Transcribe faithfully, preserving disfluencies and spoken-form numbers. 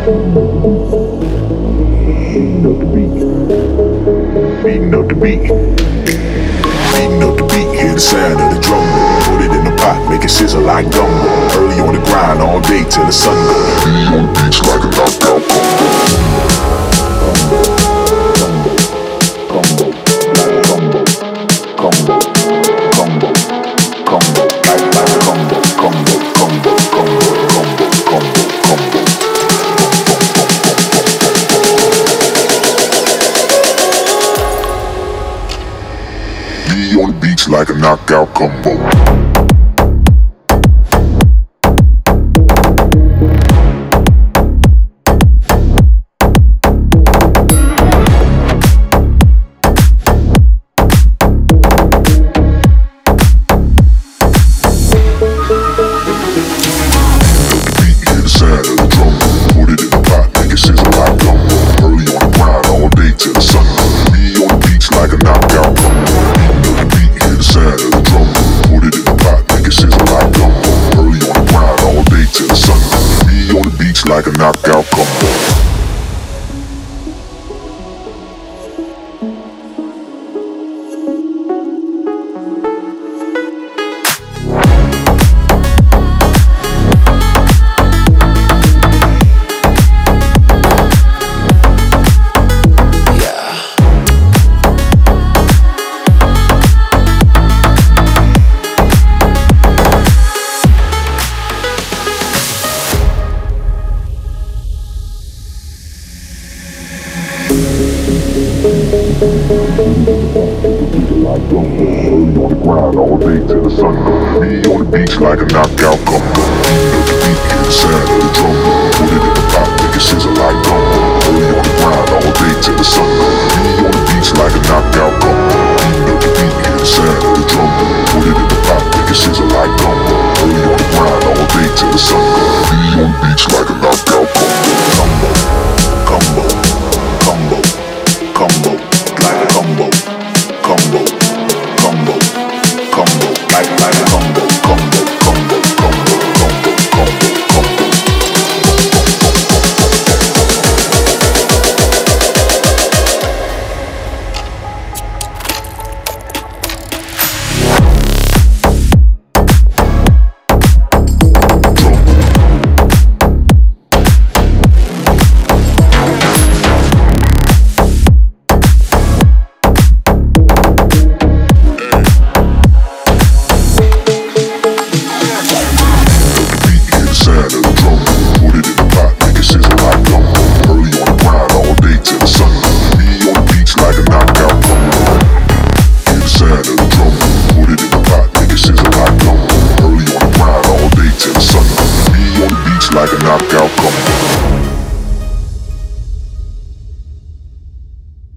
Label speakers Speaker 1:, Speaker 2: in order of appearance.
Speaker 1: Beating up the beat. Beating up the beat. Beating up the beat, hear the sound of the drum. Put it in the pot, make it sizzle like gumbo. Early on the grind, all day till the sun goes. Be on the beach like a knockout combo. Combo, combo, combo, combo, combo, like like combo, combo, combo, combo, combo, combo, combo. Be on the beach like a knockout combo. Like a knockout combo. Like gumbo, early on the grind, all day till the sun goes. Be on the beach like a knockout combo. Feel the beat, hear the sound of the drum. Put it in the pot, make it sizzle like gumbo. Early on the grind, all day till the sun goes. Be on the beach like a knockout combo. Feel the beat, hear the sound of the drum. Put it in the pot, make it sizzle like gumbo. Early on the grind, all day till the sun goes. Be on the beach like a knockout combo. Combo, combo, combo, combo, like a combo. Combo, combo, combo, like like a combo, combo, combo, combo, combo, combo, combo. Like a knockout combo.